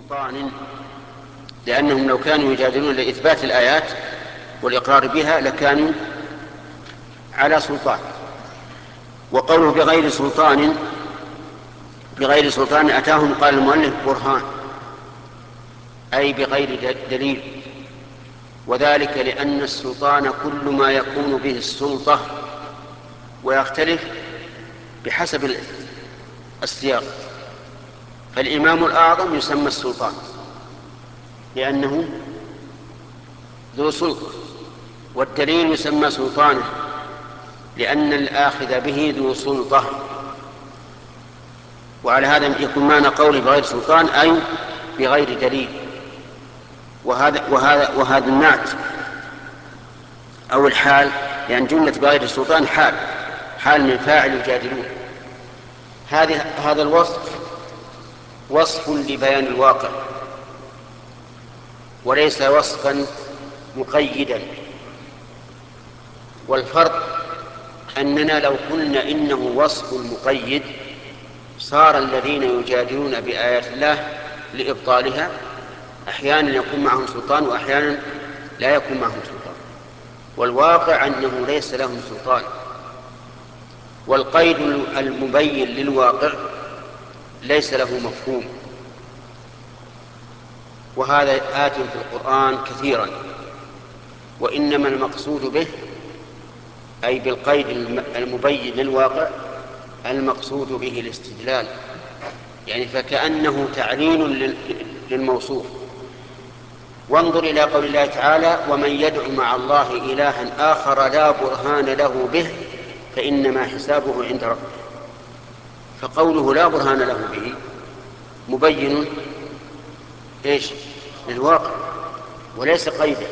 سلطان، لأنهم لو كانوا يجادلون لإثبات الآيات والإقرار بها لكانوا على سلطان. وقوله بغير سلطان أتاهم، قال المؤلف برهان، أي بغير دليل، وذلك لأن السلطان كل ما يكون به السلطة، ويختلف بحسب السياق. فالإمام الأعظم يسمى السلطان لأنه ذو سلطة، والدليل يسمى سلطانه لأن الآخذ به ذو سلطة. وعلى هذا يكون معنى قوله بغير سلطان أي بغير دليل. وهذا النعت أو الحال، لأن جملة بغير السلطان حال من فاعل يجادلون. هذا الوصف وصف لبيان الواقع وليس وصفا مقيدا. والفرق أننا لو قلنا إنه وصف مقيد صار الذين يجادلون بآيات الله لإبطالها أحيانا يكون معهم سلطان وأحيانا لا يكون معهم سلطان، والواقع أنه ليس لهم سلطان. والقيد المبين للواقع ليس له مفهوم، وهذا آت في القرآن كثيرا. وإنما المقصود به أي بالقيد المبين للواقع المقصود به الاستدلال، يعني فكأنه تعليل للموصوف. وانظر إلى قول الله تعالى: ومن يدع مع الله إلها آخر لا برهان له به فإنما حسابه عند ربه. فقوله لا برهان له به مبين للواقع وليس قيدا،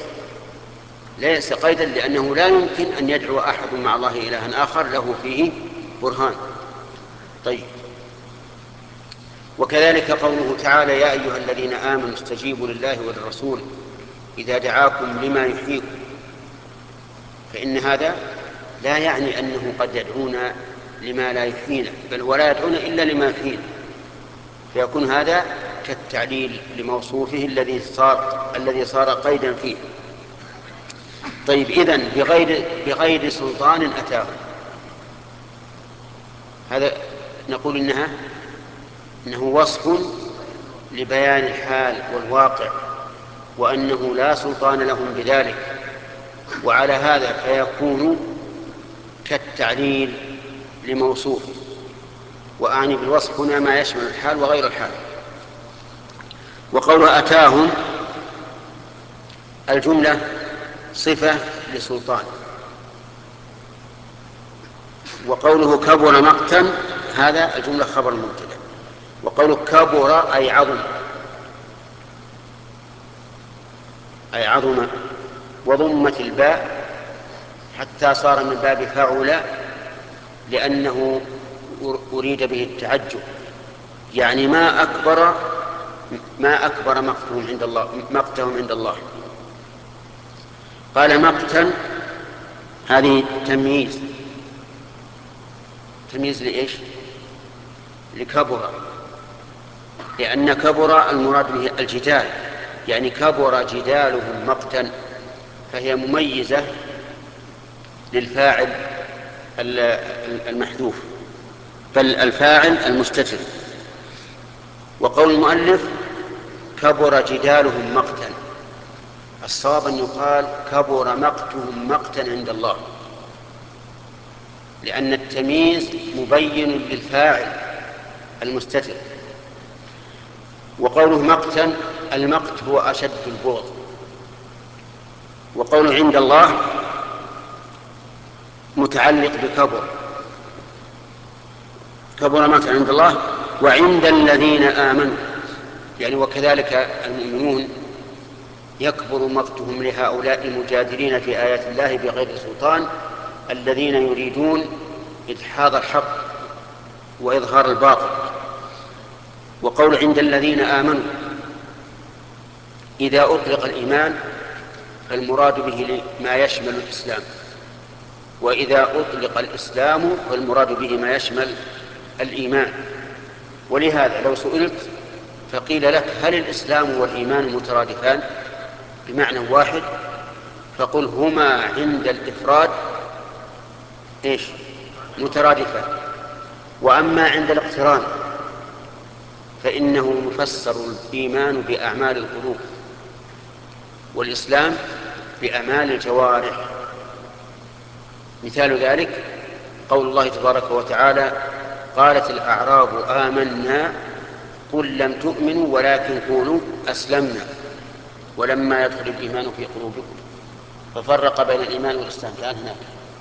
لأنه لا يمكن أن يدعو أحد مع الله إلها آخر له فيه برهان. طيب، وكذلك قوله تعالى: يا أيها الذين آمنوا استجيبوا لله وللرسول إذا دعاكم لما يحييكم. فإن هذا لا يعني أنه قد يدعونا لما لا يحيينا، بل ولا يدعون إلا لما يحيينا، فيكون هذا كالتعليل لموصوفه الذي صار قيدا فيه. طيب، إذن بغير سلطان أتاه، هذا نقول إنه وصف لبيان الحال والواقع، وأنه لا سلطان لهم بذلك. وعلى هذا فيكون كالتعليل لموصوف. وأعني بالوصف هنا ما يشمل الحال وغير الحال. وقوله أتاهم الجملة صفة لسلطان. وقوله كبر مقتا هذا الجملة خبر مبتدأ. وقوله كبر أي عظم، وضمت الباء حتى صار من باب فعل، لأنه أريد به التعجب، يعني ما أكبر مقتهم عند الله. قال مقتا، هذه تمييز لإيش؟ لكبر، لأن كبر المراد به الجدال، يعني كبر جدالهم مقتا، فهي مميزة للفاعل المحذوف، بل الفاعل المستتر. وقول المؤلف كبر جدالهم مقتا، الصواب أن يقال كبر مقتهم مقتا عند الله، لأن التمييز مبين للفاعل المستتر. وقوله مقتا، المقت هو أشد البغض. وقوله عند الله متعلق كبر مقتا عند الله وعند الذين آمنوا، يعني وكذلك المؤمنون يكبر مقتهم لهؤلاء المجادلين في آيات الله بغير سلطان، الذين يريدون إدحاض الحق وإظهار الباطل. وقول عند الذين آمنوا، إذا أطلق الإيمان فالمراد به ما يشمل الإسلام، وإذا أطلق الإسلام فالمراد به ما يشمل الإيمان. ولهذا لو سئلت فقيل لك هل الإسلام والإيمان مترادفان بمعنى واحد؟ فقل هما عند الإفراد إيش؟ مترادفان، وأما عند الاقتران فإنه يفسر الإيمان بأعمال القلوب والإسلام بأعمال الجوارح. مثال ذلك قول الله تبارك وتعالى: قالت الأعراب آمنا قل لم تؤمنوا ولكن قولوا أسلمنا ولما يدخل الإيمان في قلوبكم. ففرق بين الإيمان والإسلام. الآن هناك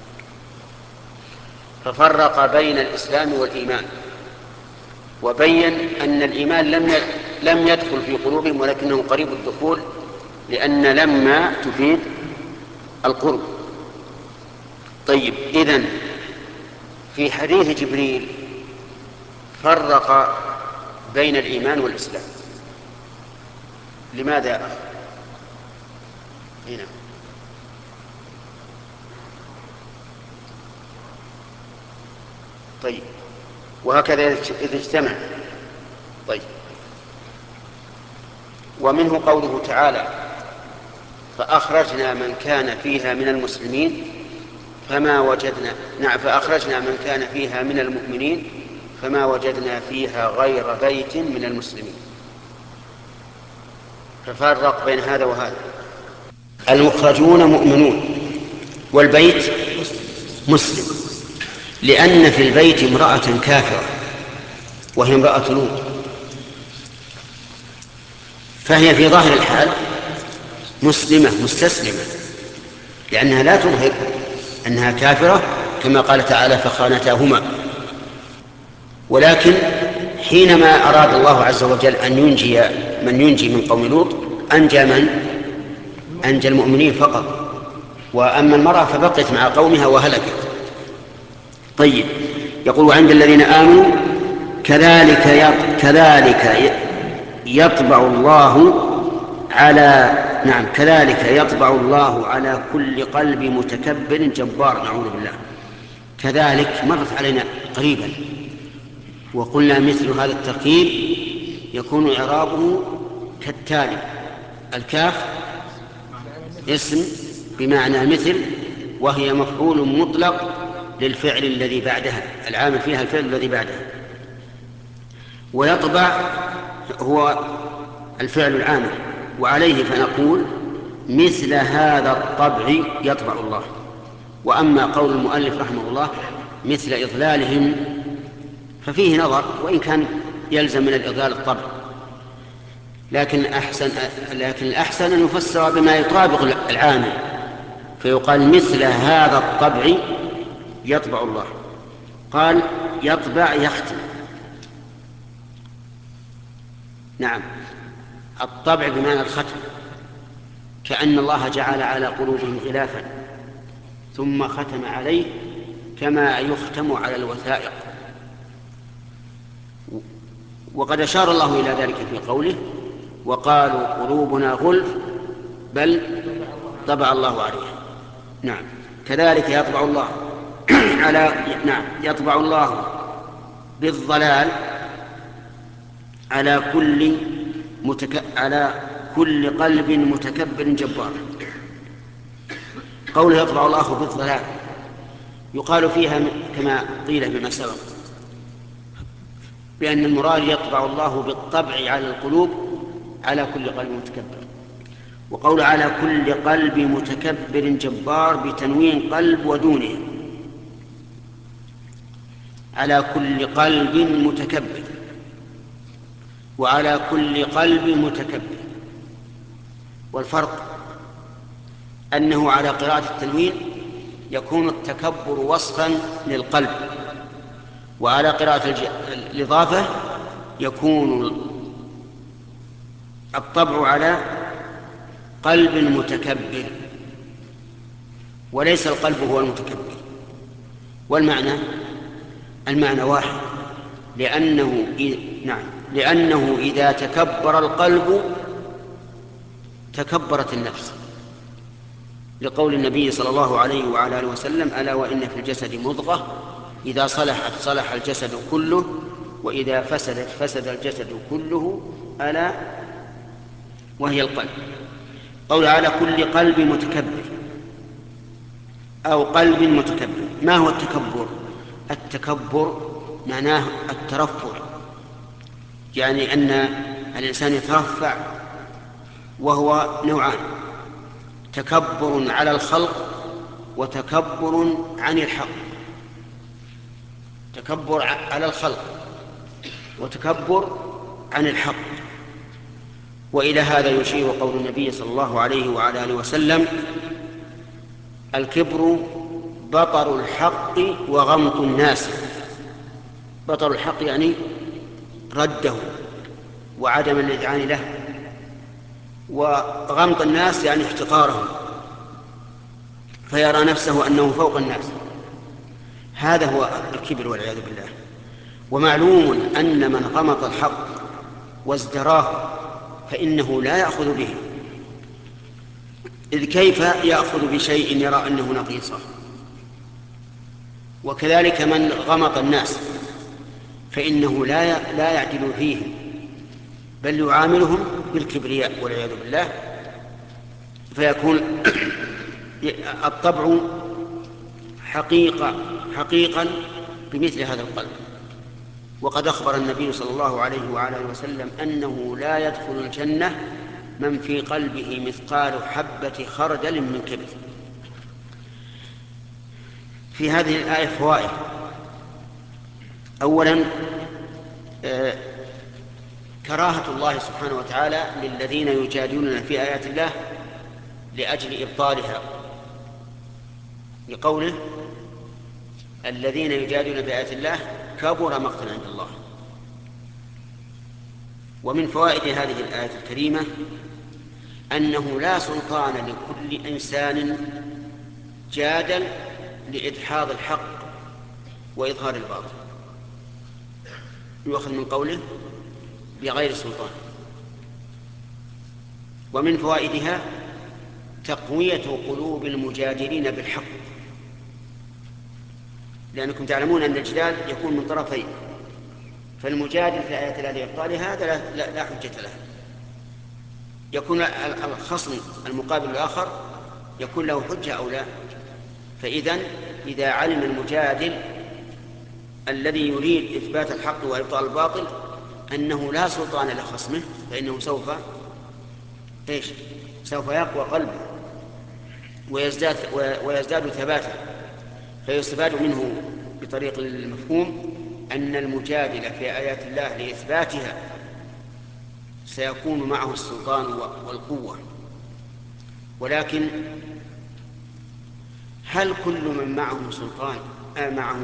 ففرق بين الإسلام والإيمان، وبين أن الإيمان لم يدخل في قلوبهم ولكنه قريب الدخول، لأن لما تفيد القرب. طيب، إذن في حديث جبريل فرق بين الإيمان والإسلام. لماذا يا أخي؟ هنا طيب، وهكذا إذا اجتمع. طيب، ومنه قوله تعالى: فأخرجنا من كان فيها من المسلمين فما وجدنا فأخرجنا من كان فيها من المؤمنين فما وجدنا فيها غير بيت من المسلمين. ففرق بين هذا وهذا. المخرجون مؤمنون والبيت مسلم، لأن في البيت امرأة كافرة وهي امرأة لوط، فهي في ظاهر الحال مسلمة مستسلمة، لأنها لا تظهر أنها كافرة كما قال تعالى: فخانتاهما. ولكن حينما أراد الله عز وجل أن ينجي من ينجي من قوم لوط أنجى المؤمنين فقط، وأما المرأة فبقيت مع قومها وهلكت. طيب، يقول: وعند الذين آمنوا كذلك يطبع الله على كل قلب متكبر جبار. نعوذ بالله. كذلك مرت علينا قريبا، وقلنا مثل هذا التركيب يكون إعرابه كالتالي: الكاف اسم بمعنى مثل، وهي مفعول مطلق للفعل الذي بعدها، العامل فيها الفعل الذي بعدها. ويطبع هو الفعل العامل، وعليه فنقول: مثل هذا الطبع يطبع الله. وأما قول المؤلف رحمه الله مثل إضلالهم ففيه نظر، وإن كان يلزم من الإضلال الطبع، لكن الأحسن أن يفسر بما يطابق العامل، فيقال: مثل هذا الطبع يطبع الله. قال: يطبع يختم. نعم، الطبع بمعنى الختم، كأن الله جعل على قلوبهم غلافا ثم ختم عليه كما يختم على الوثائق. وقد أشار الله إلى ذلك في قوله: وقالوا قلوبنا غلف بل طبع الله عليها. نعم، كذلك يطبع الله يطبع الله بالضلال على كل قلب متكبر جبار. قوله يطبع الله بالضلال يقال فيها كما قيل بما سبق بأن المراد يطبع الله بالطبع على القلوب على كل قلب متكبر. وقول على كل قلب متكبر جبار بتنوين قلب ودونه، على كل قلب متكبر وعلى كل قلب متكبر. والفرق أنه على قراءة التنوين يكون التكبر وصفا للقلب، وعلى قراءة الإضافة يكون الطبع على قلب متكبر، وليس القلب هو المتكبر. المعنى واحد، لأنه إذا تكبر القلب تكبرت النفس، لقول النبي صلى الله عليه وعلى آله وسلم: ألا وإن في الجسد مضغة إذا صلحت صلح الجسد كله وإذا فسدت فسد الجسد كله ألا وهي القلب. قول على كل قلب متكبر أو قلب متكبر. ما هو التكبر؟ التكبر معناه الترفع، يعني أن الإنسان يترفع، وهو نوعان: تكبر على الخلق وتكبر عن الحق. تكبر على الخلق وتكبر عن الحق. وإلى هذا يشير قول النبي صلى الله عليه وعلى آله وسلم: الكبر بطر الحق وغمط الناس. بطر الحق يعني رده وعدم الإذعان له، وغمط الناس يعني احتقارهم، فيرى نفسه أنه فوق الناس. هذا هو الكبر والعياذ بالله. ومعلوم أن من غمط الحق وازدراه فإنه لا يأخذ به، إذ كيف يأخذ بشيء يرى أنه نقيصه؟ وكذلك من غمط الناس فإنه لا يعدل فيهم، بل يعاملهم بالكبرياء والعياذ بالله، فيكون الطبع حقيقا بمثل هذا القلب. وقد أخبر النبي صلى الله عليه وعلى آله وسلم أنه لا يدخل الجنة من في قلبه مثقال حبة خردل من كبر. في هذه الآية فوائد. أولا، كراهة الله سبحانه وتعالى للذين يجادلون في آيات الله لأجل إبطالها، لقوله: الذين يجادلون في آيات الله كبر مقتا عند الله. ومن فوائد هذه الآية الكريمة أنه لا سلطان لكل إنسان جادل لإدحاض الحق وإظهار الباطل، يؤخذ من قوله بغير سلطان. ومن فوائدها تقوية قلوب المجادلين بالحق، لأنكم تعلمون أن الجدال يكون من طرفين، فالمجادل في آيات الله لإبطال هذا لا حجة له، يكون الخصم المقابل الآخر يكون له حجة أو لا. إذا علم المجادل الذي يريد إثبات الحق وإبطال الباطل أنه لا سلطان لخصمه، فإنه سوف يقوى قلبه ويزداد ثباتا. فيستفاد منه بطريق المفهوم أن المجادل في آيات الله لإثباتها سيكون معه السلطان والقوة. ولكن هل كل من معه سلطان معه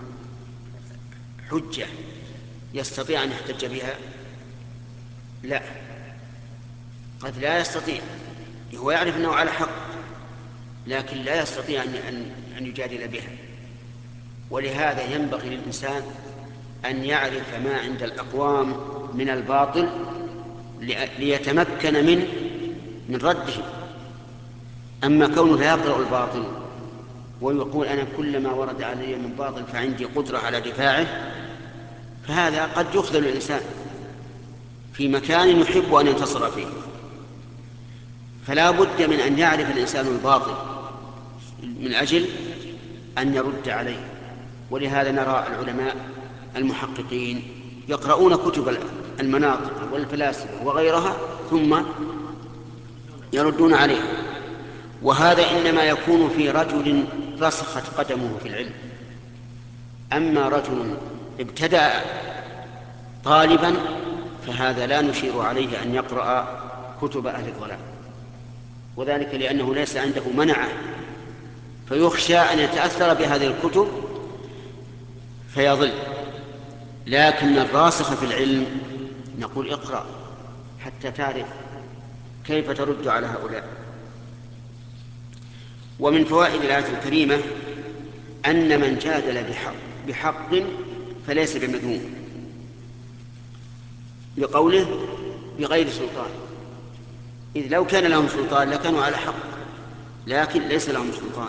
حجة يستطيع أن يحتج بها؟ لا، قد لا يستطيع. هو يعرف أنه على حق لكن لا يستطيع أن يجادل بها. ولهذا ينبغي للإنسان أن يعرف ما عند الأقوام من الباطل ليتمكن من رده. أما كونه لا يقرأ الباطل ويقول أنا كلما ورد علي من باطل فعندي قدرة على دفاعه، فهذا قد يخذل الإنسان في مكان يحب أن ينتصر فيه. فلا بد من أن يعرف الإنسان الباطل من أجل أن يرد عليه. ولهذا نرى العلماء المحققين يقرؤون كتب المناطق والفلاسفة وغيرها ثم يردون عليها. وهذا إنما يكون في رجل رسخت قدمه في العلم. أما رجل ابتدأ طالبا فهذا لا نشير عليه أن يقرأ كتب أهل الضلال، وذلك لأنه ليس عنده منعه، فيخشى أن يتأثر بهذه الكتب فيضل. لكن الراسخ في العلم نقول اقرأ حتى تعرف كيف ترد على هؤلاء. ومن فوائد الآية الكريمة أن من جادل بحق فليس بمذموم، لقوله بغير سلطان، إذ لو كان لهم سلطان لكانوا على حق، لكن ليس لهم سلطان.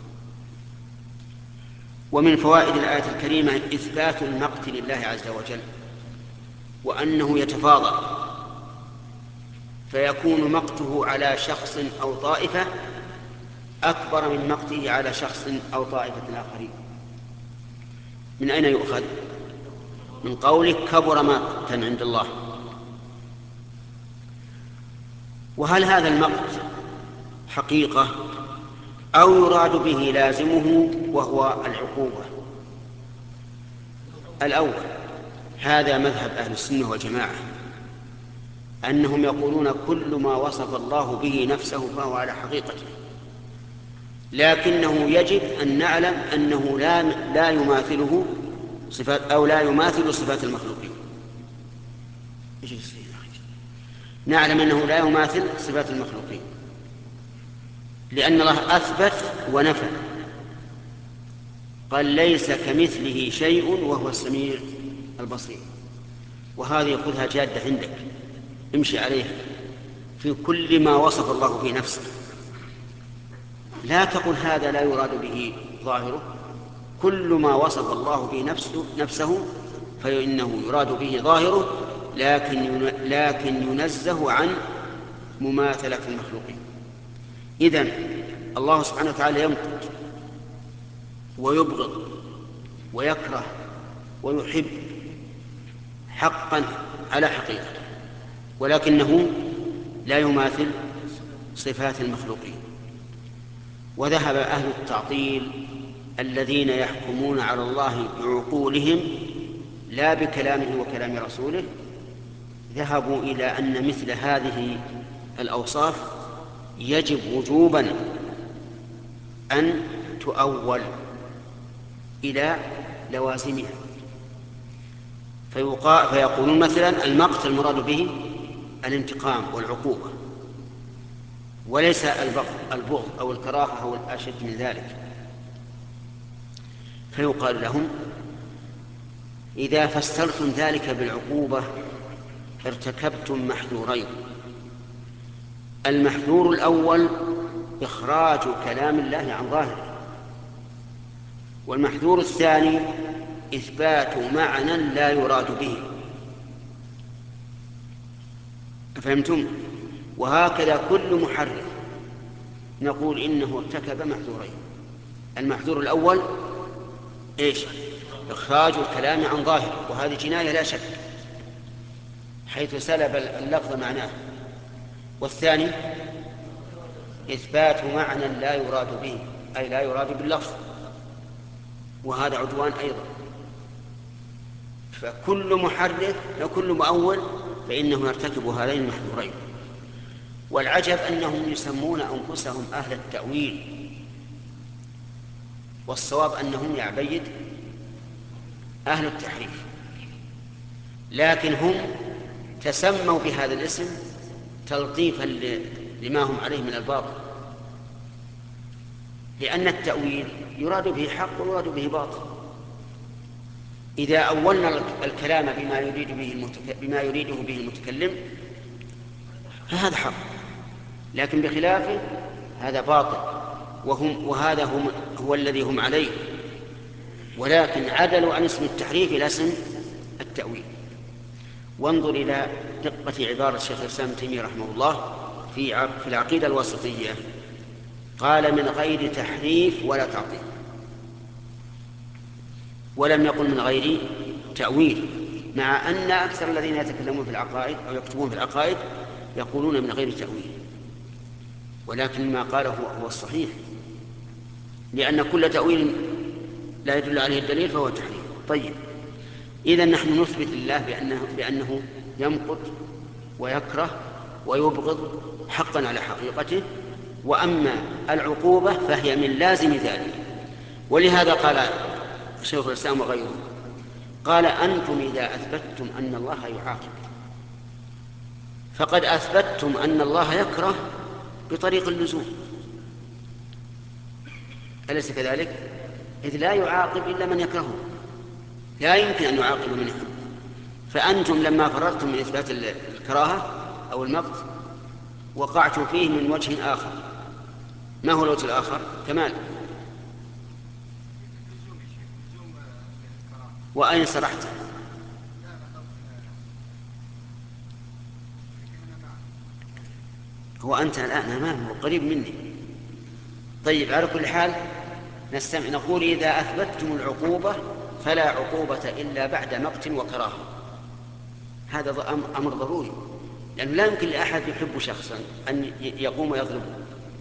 ومن فوائد الآية الكريمة إثبات المقت لله عز وجل، وأنه يتفاضل فيكون مقته على شخص أو طائفة أكبر من مقته على شخص أو طائفة آخرين. من أين يؤخذ؟ من قوله كبر مقتا عند الله. وهل هذا المقت حقيقة أو يراد به لازمه وهو العقوبة؟ الأول، هذا مذهب أهل السنة والجماعة، أنهم يقولون كل ما وصف الله به نفسه فهو على حقيقته، لكنه يجب أن نعلم أنه لا يماثله صفات أو لا يماثل صفات المخلوقين. نعلم أنه لا يماثل صفات المخلوقين، لأن الله أثبت ونفى، قال ليس كمثله شيء وهو السميع البصير. وهذه خذها جادة عندك، امشي عليها في كل ما وصف الله به نفسه. لا تقل هذا لا يراد به ظاهره، كل ما وصف الله به نفسه فإنه يراد به ظاهره، لكن ينزه عن مماثلة المخلوقين. إذن الله سبحانه وتعالى يمقت ويبغض ويكره ويحب حقا على حقيقته، ولكنه لا يماثل صفات المخلوقين. وذهب أهل التعطيل الذين يحكمون على الله بعقولهم لا بكلامه وكلام رسوله، ذهبوا إلى أن مثل هذه الأوصاف يجب وجوبا أن تؤول إلى لوازمها، فيقولون مثلا المقت المراد به الانتقام والعقوبة، وليس البغض أو الكراهة أو الأشد من ذلك. فيقال لهم إذا فسرتم ذلك بالعقوبة ارتكبتم محذورين: المحذور الأول إخراج كلام الله عن ظاهره، والمحذور الثاني إثبات معنى لا يراد به. أفهمتم؟ وهكذا كل محرف نقول إنه ارتكب محذورين: المحذور الأول إيش؟ إخراج الكلام عن ظاهره، وهذه جناية لا شك، حيث سلب اللفظ معناه. والثاني إثبات معنى لا يراد به، أي لا يراد باللفظ، وهذا عدوان أيضا. فكل محرف وكل مؤول فإنه يرتكب هذين المحذورين. والعجب أنهم يسمون أنفسهم أهل التأويل، والصواب أنهم يا عبيد أهل التحريف، لكن هم تسموا بهذا الاسم تلطيفا لما هم عليه من الباطل، لأن التأويل يراد به حق ويراد به باطل. إذا أولنا الكلام بما يريده به المتكلم فهذا حق، لكن بخلافه هذا باطل، وهذا هو الذي هم عليه، ولكن عدلوا عن اسم التحريف إلى اسم التأويل. وانظر إلى دقة عبارة الشيخ الإسلام ابن تيمية رحمه الله في العقيدة الواسطية، قال من غير تحريف ولا تعطيل، ولم يقل من غير تأويل، مع أن أكثر الذين يتكلمون في العقائد أو يكتبون في العقائد يقولون من غير تأويل، ولكن ما قاله هو الصحيح، لأن كل تأويل لا يدل عليه الدليل فهو تحريف. طيب، إذن نحن نثبت لله بأنه يمقت ويكره ويبغض حقا على حقيقته، وأما العقوبة فهي من لازم ذلك. ولهذا قال شيخ الإسلام وغيره، قال أنتم إذا أثبتتم أن الله يعاقب فقد أثبتتم أن الله يكره بطريق اللزوم، أليس كذلك؟ إذ لا يعاقب إلا من يكرهه، لا يمكن أن يعاقب من يحب. فأنتم لما فررتم من إثبات الكراهة أو المقت وقعتم فيه من وجه آخر. ما هو الوجه الآخر؟ كمال. وأين صرحت؟ هو أنت الآن أمامه قريب مني. طيب على كل حال نقول إذا أثبتتم العقوبة فلا عقوبة إلا بعد مقت وكراهة. هذا أمر ضروري، لأنه لا يمكن لأحد يحب شخصا أن يقوم ويضربه.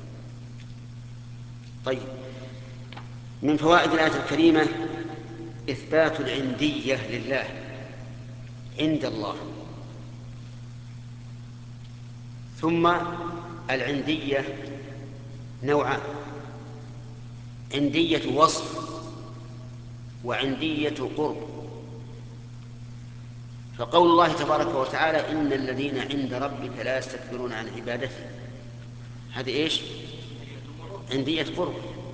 طيب، من فوائد الآية الكريمة إثبات العندية لله عند الله. ثم العندية نوعان: عندية وصف وعندية قرب. فقول الله تبارك وتعالى إن الذين عند ربك لا يستكبرون عن عبادته، هذه إيش؟ عندية قرب.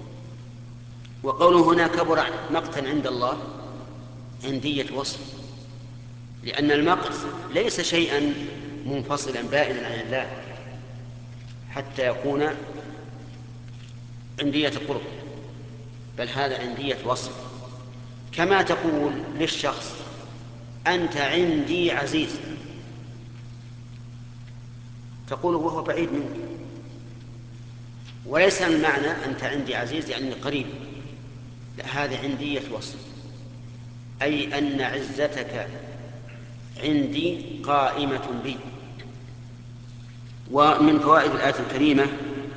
وقوله هنا كبر مقتا عند الله عندية وصف، لأن المقت ليس شيئا منفصلا بائنا عن الله حتى يكون عندية قرب، بل هذا عندية وصف. كما تقول للشخص أنت عندي عزيز، تقول وهو بعيد منك، وليس المعنى أنت عندي عزيز يعني قريب، لا، هذه عندية وصف، أي أن عزتك عندي قائمة بي. ومن فوائد الآية الكريمة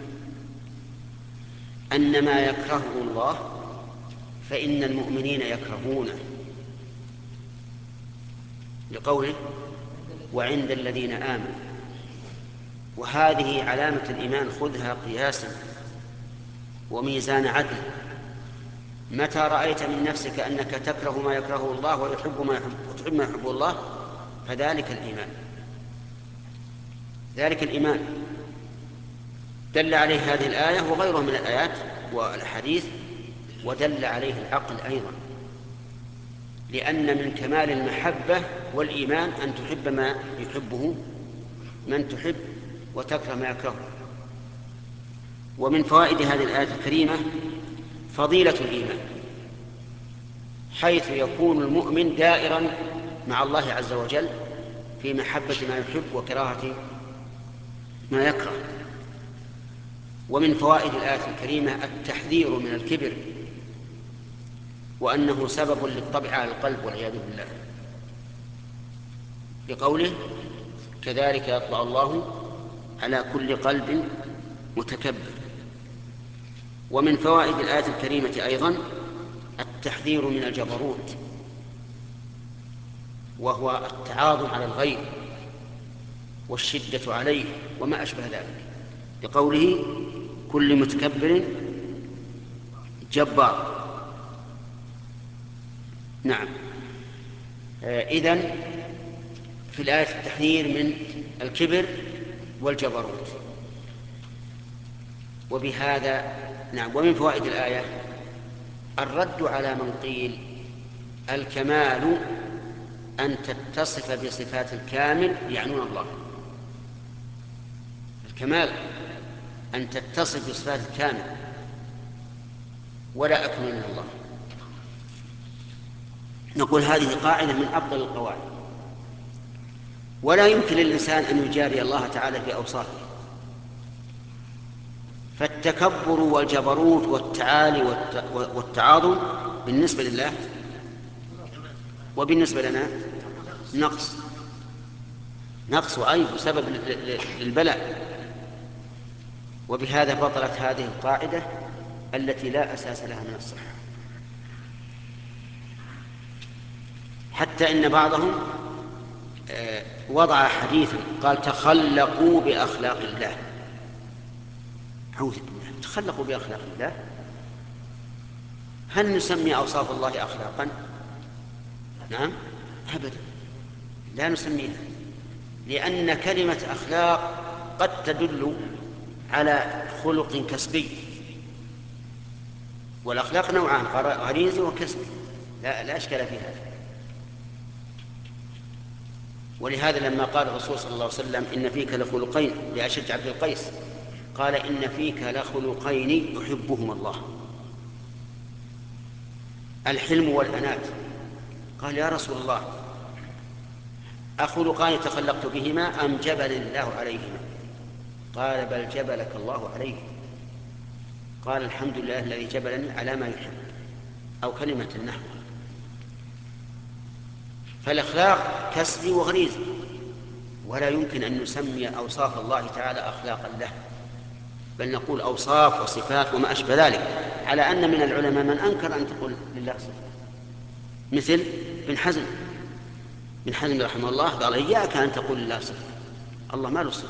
أن ما يكرهه الله فإن المؤمنين يكرهونه، لقوله وعند الذين آمنوا. وهذه علامة الإيمان، خذها قياسا وميزان عدل. متى رأيت من نفسك أنك تكره ما يكرهه الله وتحب ما يحبه الله فذلك الإيمان. ذلك الإيمان دل عليه هذه الآية وغيرها من الآيات والأحاديث، ودل عليه العقل أيضا، لأن من كمال المحبة والإيمان أن تحب ما يحبه من تحب وتكره ما يكرهه. ومن فوائد هذه الآية الكريمة فضيلة الإيمان، حيث يكون المؤمن دائرا مع الله عز وجل في محبة ما يحب وكراهة ما يكره. ومن فوائد الآية الكريمة التحذير من الكبر، وأنه سبب للطبع على القلب والعياذ بالله، لقوله كذلك يطبع الله على كل قلب متكبر. ومن فوائد الآية الكريمة أيضا التحذير من الجبروت، وهو التعاظم على الغير والشدة عليه وما أشبه ذلك، لقوله كل متكبر جبار. نعم، إذن في الآية التحذير من الكبر والجبروت. وبهذا نعم. ومن فوائد الآية الرد على من قيل الكمال أن تتصف بصفات الكامل يعنون الله. الكمال أن تتصف بصفات الكامل ولا أكمل من الله. نقول هذه قاعدة من أفضل القواعد، ولا يمكن للإنسان أن يجاري الله تعالى في أوصافه. فالتكبر والجبروت والتعالي والتعاظم بالنسبة لله وبالنسبة لنا نقص وعيب وسبب للبلاء. وبهذا بطلت هذه القاعدة التي لا أساس لها من الصحة. حتى إن بعضهم وضع حديثا قال تخلقوا بأخلاق الله. تخلقوا بأخلاق الله، هل نسمي أوصاف الله أخلاقا؟ نعم أبدا، لا نسميها، لأن كلمة أخلاق قد تدل على خلق كسبي، والأخلاق نوعان: غريزي وكسبي، لا أشكال في هذا. ولهذا لما قال الرسول صلى الله عليه وسلم إن فيك لخلقين لأشج عبد القيس، قال إن فيك لخلقين يحبهما الله: الحلم والأنات. قال يا رسول الله أخلقان تخلقت بهما أم جبل الله عليهما؟ قال بل جبلك الله عليه. قال الحمد لله الذي جبلني على ما يحب، أو كلمة النحو. فالأخلاق كسبي وغريزي، ولا يمكن أن نسمي أوصاف الله تعالى أخلاقا له، بل نقول أوصاف وصفات وما أشبه ذلك، على أن من العلماء من أنكر أن تقول لله صفة، مثل بن حزم رحمه الله قال إياك أن تقول لله صفة، الله ما له صفة.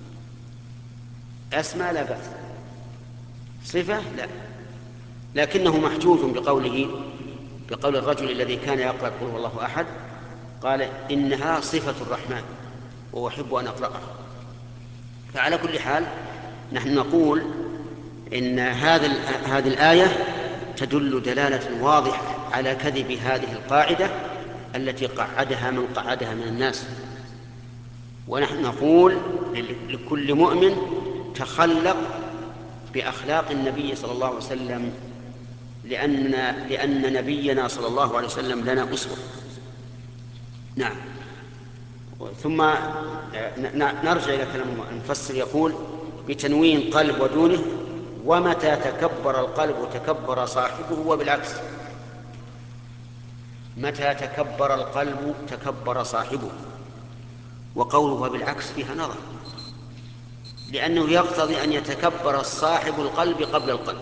أسماء لا بأس، صفة لا. لكنه محجوج بقول الرجل الذي كان يقرأ قل هو الله أحد، قال إنها صفة الرحمن وأحب أن أقرأها. فعلى كل حال نحن نقول إن هذه الآية تدل دلالة واضحة على كذب هذه القاعدة التي قعدها من الناس. ونحن نقول لكل مؤمن تخلق بأخلاق النبي صلى الله عليه وسلم، لأن نبينا صلى الله عليه وسلم لنا أسوة. نعم. ثم نرجع إلى كلام المفسر، يقول بتنوين قلب ودونه: ومتى تكبر القلب تكبر صاحبه، وبالعكس. متى تكبر القلب تكبر صاحبه، وقوله بالعكس فيها نظر، لأنه يقتضي أن يتكبر صاحب القلب قبل القلب،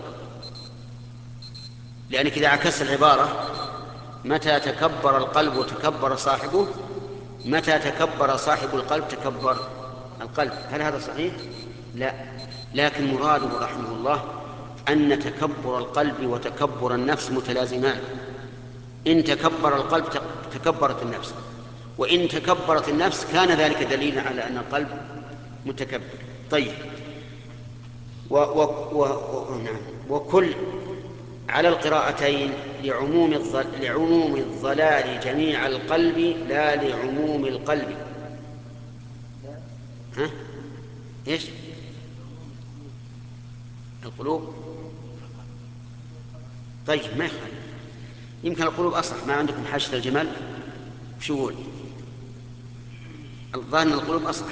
لأنك إذا عكست العبارة متى تكبر القلب تكبر صاحبه، متى تكبر صاحب القلب تكبر القلب. هل هذا صحيح؟ لا. لكن مراده رحمه الله أن تكبر القلب وتكبر النفس متلازمان. إن تكبر القلب تكبرت النفس، وإن تكبرت النفس كان ذلك دليلا على أن القلب متكبر. طيب. نعم. وكل على القراءتين لعموم الضلال جميع القلب لا لعموم القلب. ها؟ إيش؟ القلوب. طيب ما يخالف، يمكن القلوب أصح. ما عندكم حاشة الجمال شو يقول؟ الظاهر القلوب أصح.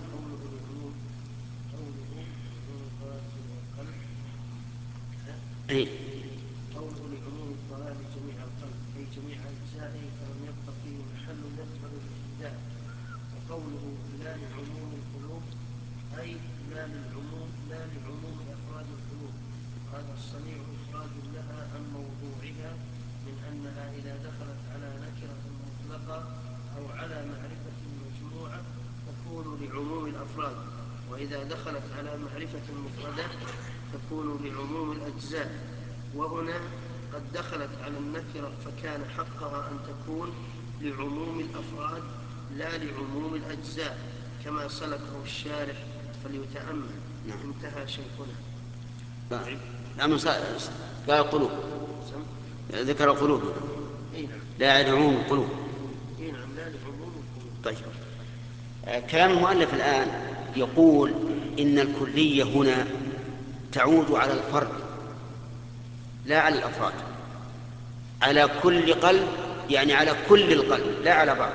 أي قوله لعموم الضلال جميع القلب أي جميع أجزائه، فلم يبق فيه محل يقبل الابتداء. وقوله لا لعموم القلوب أي لا لعموم أفراد القلوب. هذا الصنيع إخراج لها عن موضوعها، من أنها إذا دخلت على نكرة مطلقة أو على معرفة مجموعة تكون لعموم الأفراد، وإذا دخلت على معرفة مفردة تكون لعموم الأجزاء. وهنا قد دخلت على النكرة فكان حقها أن تكون لعموم الأفراد لا لعموم الأجزاء، كما سلكه الشارح فليتأمل. نعم. انتهى شيخنا. نعم. قال القلوب، ذكر القلوب لا لعموم القلوب. نعم لا لعموم القلوب. طيب. كلام المؤلف الآن يقول إن الكلية هنا تعود على الفرد لا على الأفراد، على كل قلب، يعني على كل القلب لا على بعض،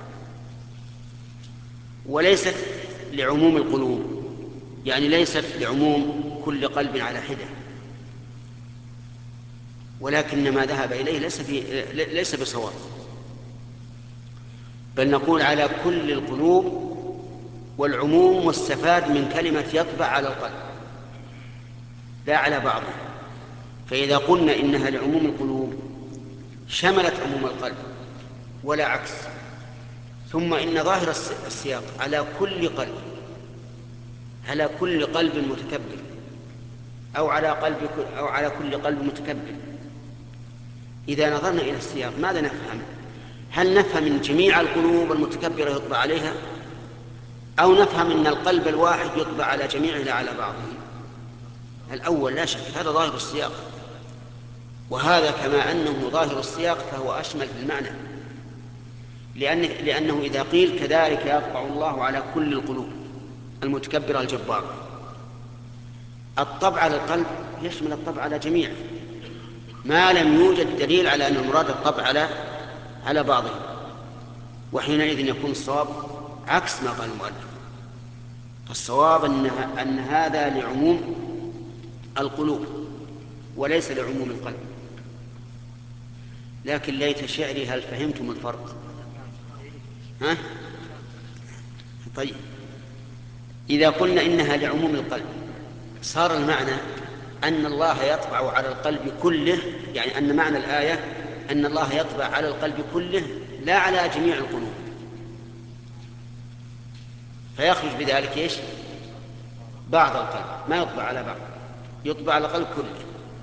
وليست لعموم القلوب، يعني ليست لعموم كل قلب على حدة، ولكن ما ذهب إليه ليس بصواب، بل نقول على كل القلوب، والعموم مستفاد من كلمة يطبع على القلب لا على بعضه. فإذا قلنا إنها لعموم القلوب شملت عموم القلب ولا عكس. ثم إن ظاهر السياق على كل قلب، على كل قلب متكبر، أو على كل قلب متكبر. إذا نظرنا إلى السياق ماذا نفهم؟ هل نفهم من جميع القلوب المتكبرة يطبع عليها، أو نفهم أن القلب الواحد يطبع على جميعه لا على بعضه؟ الأول لا شك، هذا ظاهر السياق، وهذا كما أنه ظاهر السياق فهو أشمل في المعنى، لأنه إذا قيل كذلك يطبع الله على كل القلوب المتكبرة الجبارة، الطبع على القلب يشمل الطبع على جميع، ما لم يوجد دليل على أن المراد الطبع على بعضه، وحينئذ يكون الصواب عكس ما قال المؤلف. فالصواب أن هذا لعموم القلوب وليس لعموم القلب. لكن ليت شعري هل فهمتم الفرق؟ ها؟ طيب، إذا قلنا إنها لعموم القلب صار المعنى أن الله يطبع على القلب كله، يعني أن معنى الآية أن الله يطبع على القلب كله لا على جميع القلوب، فيخرج بذلك إيش؟ بعض القلب، ما يطبع على بعض، يطبع على القلب كله،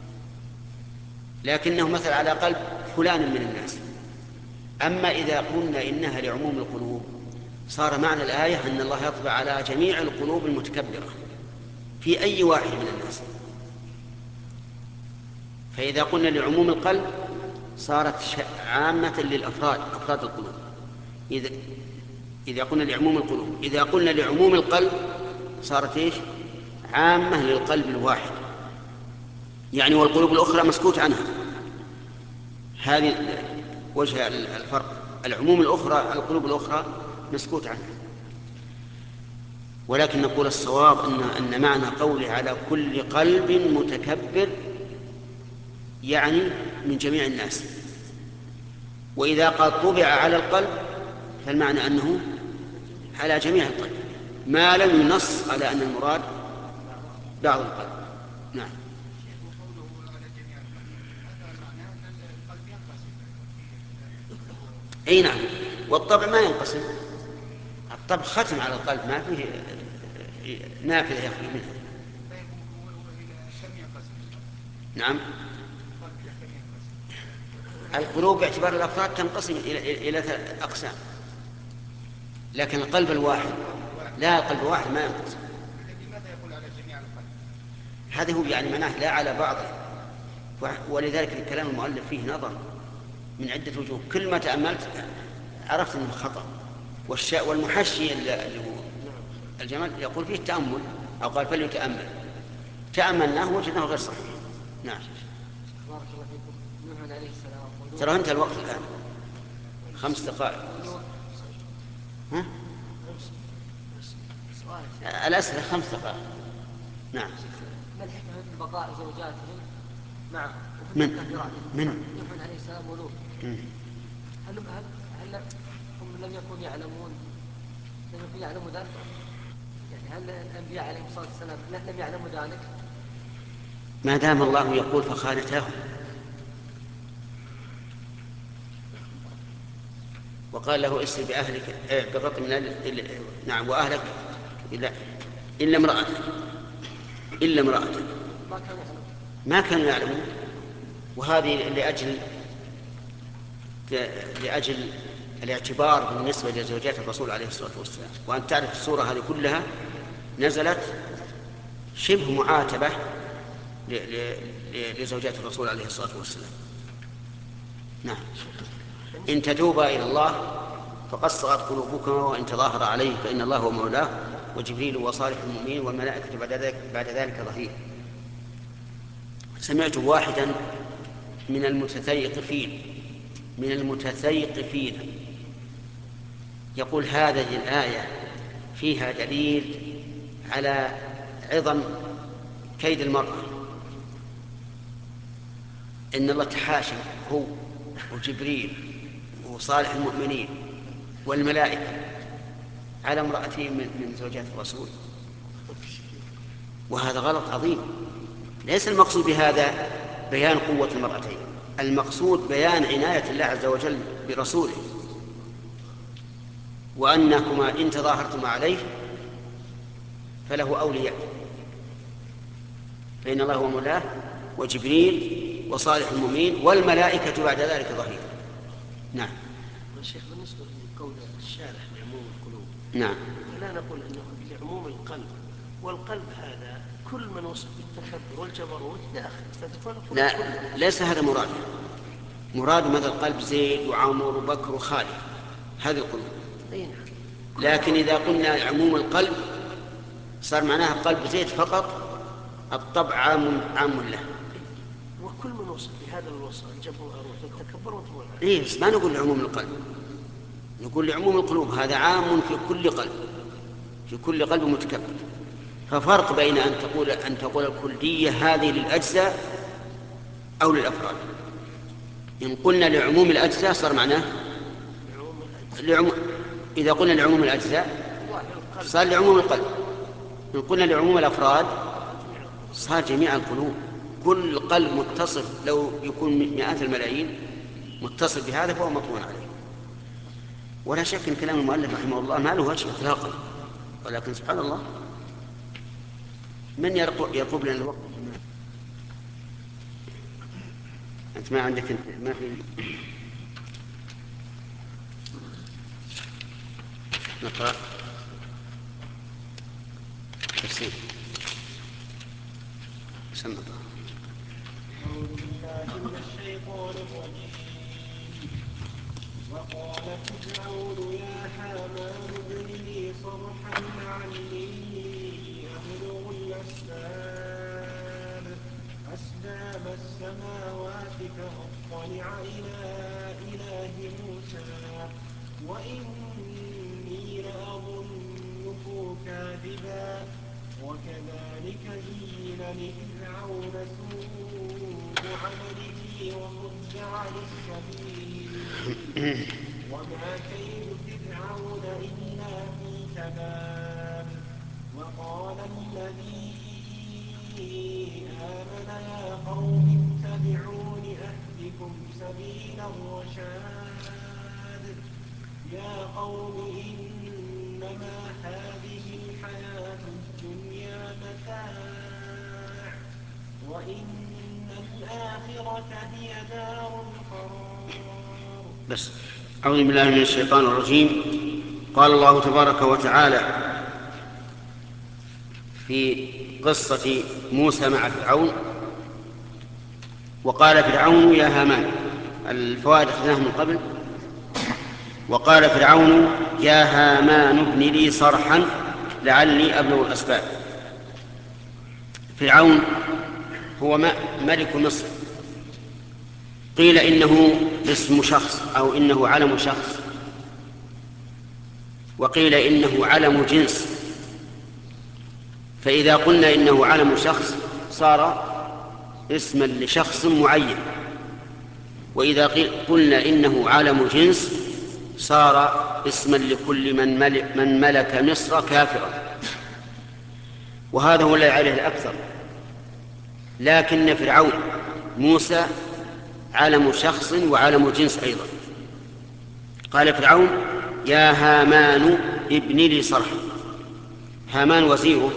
لكنه مثل على قلب فلان من الناس. أما إذا قلنا إنها لعموم القلوب صار معنى الآية أن الله يطبع على جميع القلوب المتكبرة في أي واحد من الناس. فإذا قلنا لعموم القلب صارت عامة للأفراد، أفراد القلوب. إذا قلنا لعموم القلوب، إذا قلنا لعموم القلب صارت إيش؟ عامة للقلب الواحد، يعني والقلوب الأخرى مسكوت عنها. هذه وجه الفرق، العموم الأخرى القلوب الأخرى مسكوت عنها. ولكن نقول الصواب أن معنى قوله على كل قلب متكبر يعني من جميع الناس، وإذا قال طبع على القلب فالمعنى أنه على جميع القلب، ما لم ينص على أن المراد بعض القلب. نعم. أي نعم، والطبع ما ينقسم، الطبع ختم على القلب، ما فيه نافذة يخرج منها. نعم، القلوب باعتبار الأفراد تنقسم إلى 3 أقسام، لكن القلب الواحد لا، القلب الواحد ما ينقسم. لماذا يقول على جميع القلب؟ هذا هو يعني معناه لا على بعضه، ولذلك كلام المؤلف فيه نظر من عدة وجوه، كل ما تأملت عرفت أنه خطأ. والمحشي اللي هو الجمال يقول فيه التأمل، أو قال فليتأمل، تأملناه وجدناه غير صحيح. نعم. بارك الله فيكم. نوح عليه السلام ترى انتهى الوقت الآن، 5 دقائق. ها؟ الأسئلة 5 دقائق. نعم. ما الحكمة من بقاء زوجاتهم معهم من نوح عليه السلام ولوط؟ هل هم لم يكونوا يعلموا ذلك؟ يعني هل الأنبياء عليهم الصلاة والسلام لم يعلموا ذلك؟ ما دام الله يقول فخانتاهم، وقال له اسر بأهلك ببطن من نعم وأهلك إلا امرأتك ما كانوا يعلمون. وهذه لأجل الاعتبار بالنسبة لزوجات الرسول عليه الصلاة والسلام. وأن تعرف السورة هذه كلها نزلت شبه معاتبة لزوجات الرسول عليه الصلاة والسلام. نعم. إن تتوبا إلى الله فقد صغت قلوبكما وإن تظاهر عليه فإن الله هو مولاه وجبريل وصالح المؤمنين والملائكة بعد ذلك ظهير. سمعت واحدا من المتثيقفين يقول هذه الآية فيها دليل على عظم كيد المرأة، إن الله تحاشى هو وجبريل وصالح المؤمنين والملائكة على امرأتين من زوجات الرسول، وهذا غلط عظيم. ليس المقصود بهذا بيان قوة المرأتين، المقصود بيان عناية الله عز وجل برسوله، وأنكما إن تظاهرتما عليه فله أولياء، فإن الله هو مولاه وجبريل وصالح المؤمنين والملائكة بعد ذلك ظهير. نعم. الشيخ بالنسبة لقول الشارح لعموم القلوب، نعم، لا نقول أنه لعموم القلب، والقلب هذا كل من وصف بالتكبر والجبروت داخل، لا ليس هذا مراد مثل القلب زيد وعمر وبكر وخالد، هذه القلوب. لكن إذا قلنا عموم القلب صار معناها قلب زيد فقط، الطبع عام له، وكل من وصف بهذا الوصف الجبروت والتكبر إيه، بس ما نقول لعموم القلب، نقول لعموم القلوب، هذا عام في كل قلب، في كل قلب متكبر. ففرق بين أن تقول الكلية هذه للأجزاء أو للأفراد. إن قلنا لعموم الأجزاء صار معناه إذا قلنا لعموم الأجزاء صار لعموم القلب. إن قلنا لعموم الأفراد صار جميع القلوب. كل قلب متصف لو يكون مئات الملايين متصف بهذا فهو مطمون عليه. ولا شك ان كلام المؤلف رحمه الله ما له وجه اطلاقا، ولكن سبحان الله من يرقب لنا الوقت. انت ما عندك، انت ما في نقرأ تفسير. سمع أعوذ بالله من الشيطان الرجيم. وقال فرعون يا هامان ابن لي صرحا لعلي أبلغ أسباب السماوات فأطلع إلى إله موسى وإني لأظنه كاذبا. وكذلك زين لفرعون سوء عمله وصد عن السبيل وما كيد فرعون إلا في تباب. وقال الذي آمن يا قوم اتبعون أهدكم سبيل الرشاد. يا قوم إنما هذه الحياة الدنيا متاع وإن الآخرة هي دار القرار. بس. أعوذ بالله من الشيطان الرجيم. قال الله تبارك وتعالى في قصة موسى مع فرعون: وقال فرعون يا هامان. الفوائد أخذناها من قبل. وقال فرعون يا هامان ابن لي صرحا لعلي أبلغ الأسباب. فرعون هو ملك مصر. قيل إنه اسم شخص أو إنه علم شخص، وقيل إنه علم جنس. فإذا قلنا إنه علم شخص صار اسما لشخص معين، وإذا قلنا إنه علم جنس صار اسما لكل من ملك مصر كافرا. وهذا هو الذي عليه الأكثر. لكن فرعون موسى علم شخص وعلم جنس أيضا. قال فرعون يا هامان ابن لي صرحا. هامان وزيره،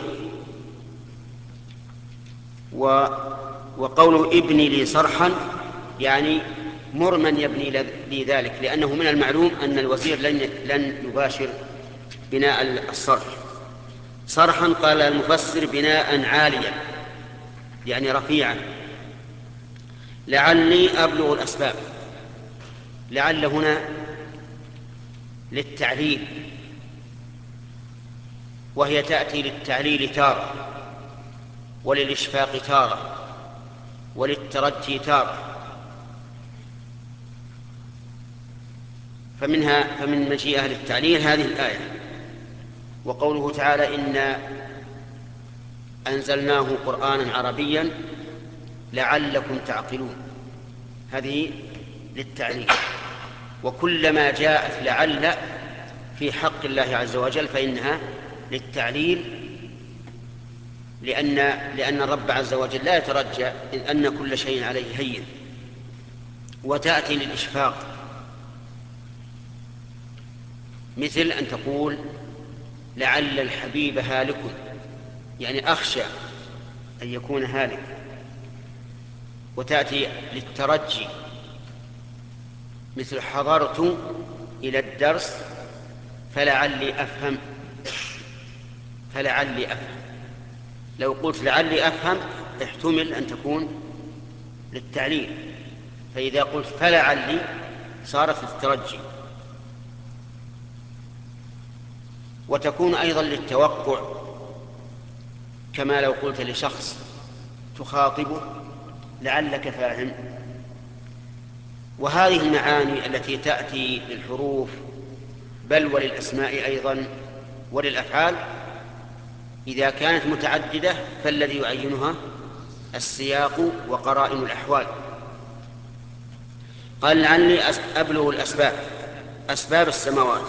وقوله ابن لي صرحا يعني مر من يبني لي ذلك، لأنه من المعلوم أن الوزير لن يباشر بناء الصرح. صرحا قال المفسر بناء عاليا يعني رفيعا. لعلي أبلغ الأسباب. لعل هنا للتعليل، وهي تأتي للتعليل تارة، وللإشفاق تارة، وللترجي تارة. فمن مجيئها للتعليل هذه الآية. وقوله تعالى إنا أنزلناه قرآنا عربيا لعلكم تعقلون، هذه للتعليل. وكلما جاءت لعل في حق الله عز وجل فإنها للتعليل، لأن الرب عز وجل لا يترجى إذ أن كل شيء عليه هين. وتأتي للإشفاق، مثل أن تقول لعل الحبيب هالك، يعني أخشى أن يكون هالك. وتأتي للترجي، مثل حضرت إلى الدرس فلعلي أفهم. لو قلت لعلي أفهم احتمل أن تكون للتعليل، فإذا قلت فلعلي صارت للترجي. وتكون أيضا للتوقع، كما لو قلت لشخص تخاطبه لعلك فاهم. وهذه المعاني التي تأتي للحروف بل وللأسماء أيضا وللأفعال إذا كانت متعددة فالذي يعينها السياق وقرائن الأحوال. قال لعلي أبلغ الأسباب. أسباب السماوات.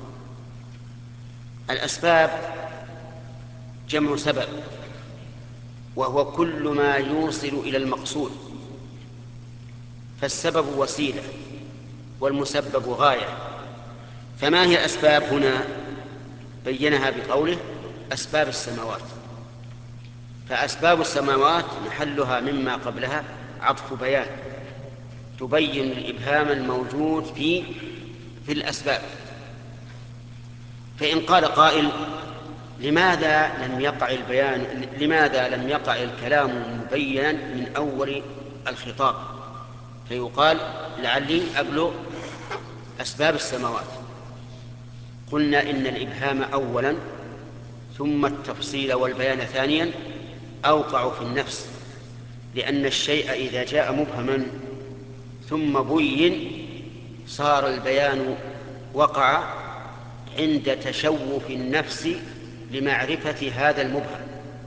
الأسباب جمع سبب، وهو كل ما يوصل إلى المقصود، فالسبب وسيلة والمسبب غاية. فما هي الأسباب هنا؟ بينها بقوله أسباب السماوات. فأسباب السماوات محلها مما قبلها عطف بيان تبين الإبهام الموجود في الأسباب. فإن قال قائل لماذا لم يقع الكلام مبينا من أول الخطاب؟ فيقال لعلي أبلغ أسباب السماوات. قلنا إن الإبهام أولا ثم التفصيل والبيان ثانيا أوقع في النفس، لأن الشيء إذا جاء مبهما ثم بين صار البيان وقع عند تشوف النفس لمعرفة هذا المبهم.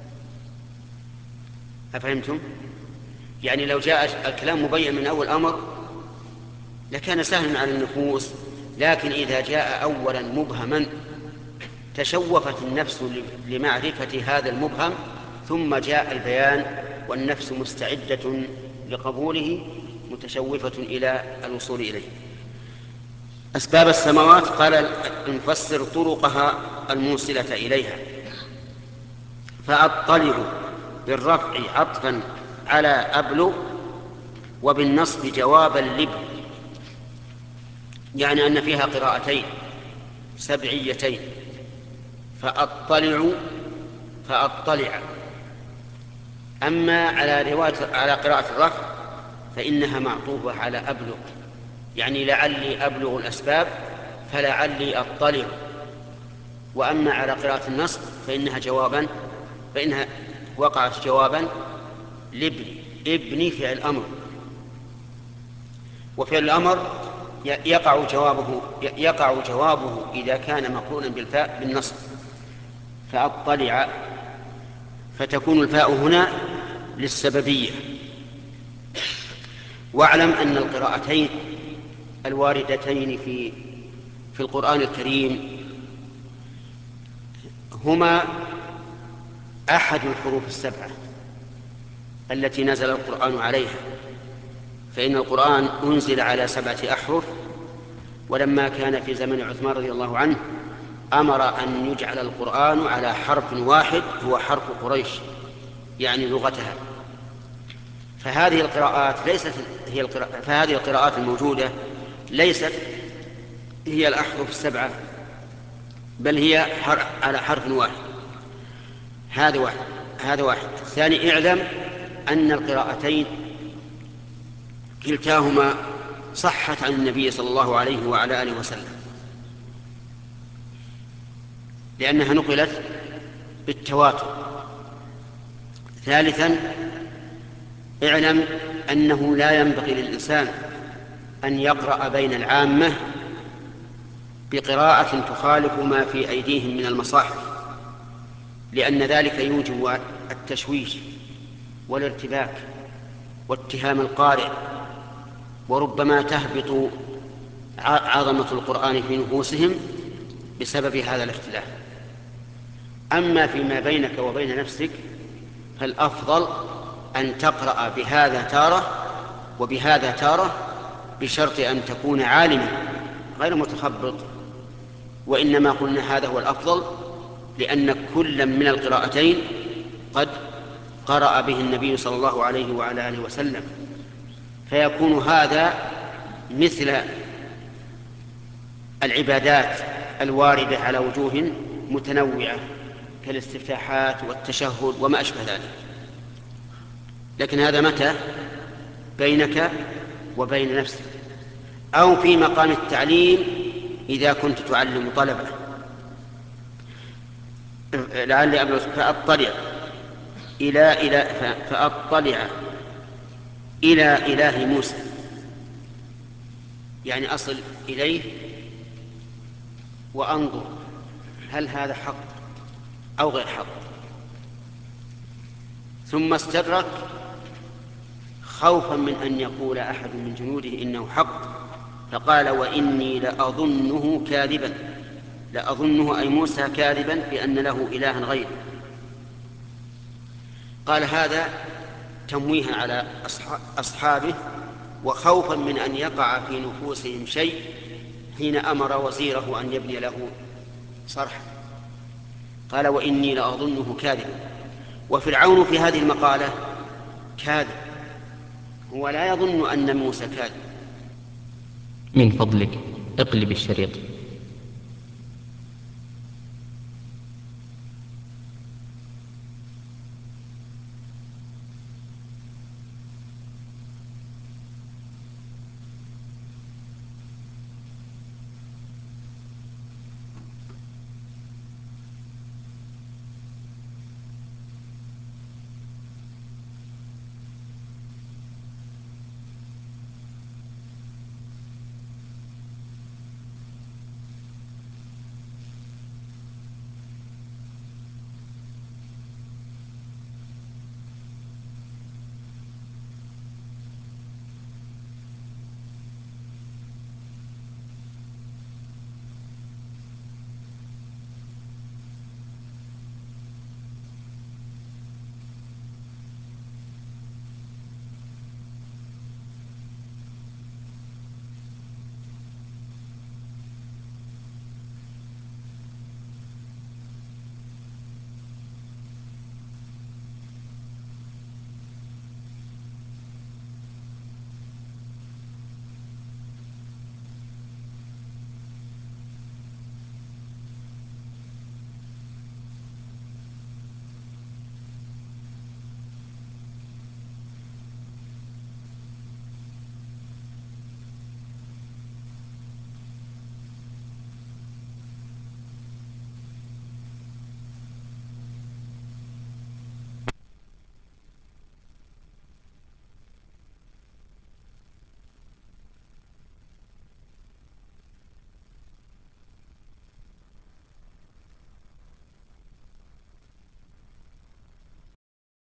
أفهمتم؟ يعني لو جاء الكلام مبين من أول أمر لكان سهلا على النفوس، لكن إذا جاء أولا مبهما تشوفت النفس لمعرفة هذا المبهم، ثم جاء البيان والنفس مستعدة لقبوله متشوفة إلى الوصول إليه. أسباب السماوات قال المفسر طرقها الموصلة إليها. فأطلع بالرفع عطفا على أبلغ، وبالنصب جوابا لبل، يعني أن فيها قراءتين سبعيتين. فأطلع. أما على قراءة الرفع فإنها معطوفة على أبلغ، يعني لعلي أبلغ الأسباب فلعلي أطلع. وأما على قراءة النصب فإنها وقعت جوابا لابني. ابني فعل أمر، وفعل الأمر يقع جوابه إذا كان مقرونا بالفاء بالنصب. فأطلع، فتكون الفاء هنا للسببية. واعلم أن القراءتين الواردتين في القرآن الكريم هما أحد الحروف السبعة التي نزل القرآن عليها، فإن القرآن أنزل على 7 أحرف، ولما كان في زمن عثمان رضي الله عنه أمر أن يجعل القرآن على حرف واحد هو حرف قريش، يعني لغتها. فهذه القراءات الموجودة ليست هي الأحرف السبعة، بل هي على حرف واحد. هذا واحد. الثاني، اعلم أن القراءتين كلتاهما صحت عن النبي صلى الله عليه وعلى آله وسلم، لأنها نقلت بالتواتر. ثالثا، اعلم أنه لا ينبغي للإنسان أن يقرأ بين العامة بقراءة تخالف ما في أيديهم من المصاحف، لأن ذلك يوجب التشويش والارتباك واتهام القارئ، وربما تهبط عظمة القرآن في نفوسهم بسبب هذا الاختلاف. أما فيما بينك وبين نفسك فالأفضل أن تقرأ بهذا تارة وبهذا تارة، بشرط أن تكون عالما غير متخبط. وإنما قلنا هذا هو الأفضل لأن كل من القراءتين قد قرأ به النبي صلى الله عليه وعلى آله وسلم، فيكون هذا مثل العبادات الواردة على وجوه متنوعة كالاستفتاحات والتشهد وما أشبه ذلك. لكن هذا متى؟ بينك وبين نفسك، أو في مقام التعليم إذا كنت تعلم طلبة. لعلي أبلغ. فأطلع إلى إله موسى، يعني أصل إليه وأنظر هل هذا حق أو غير حق. ثم استدرك خوفا من أن يقول أحد من جنوده إنه حق، فقال وإني لأظنه كاذبا، لأظنه أي موسى كاذبا بأن له إلها غيره. قال هذا تمويها على أصحابه وخوفا من أن يقع في نفوسهم شيء حين أمر وزيره أن يبني له صرحا. قال وإني لأظنه كاذبا. وفرعون في هذه المقالة كاذب، هو لا يظن أن موسى كاذب. من فضلك اقلب الشريط.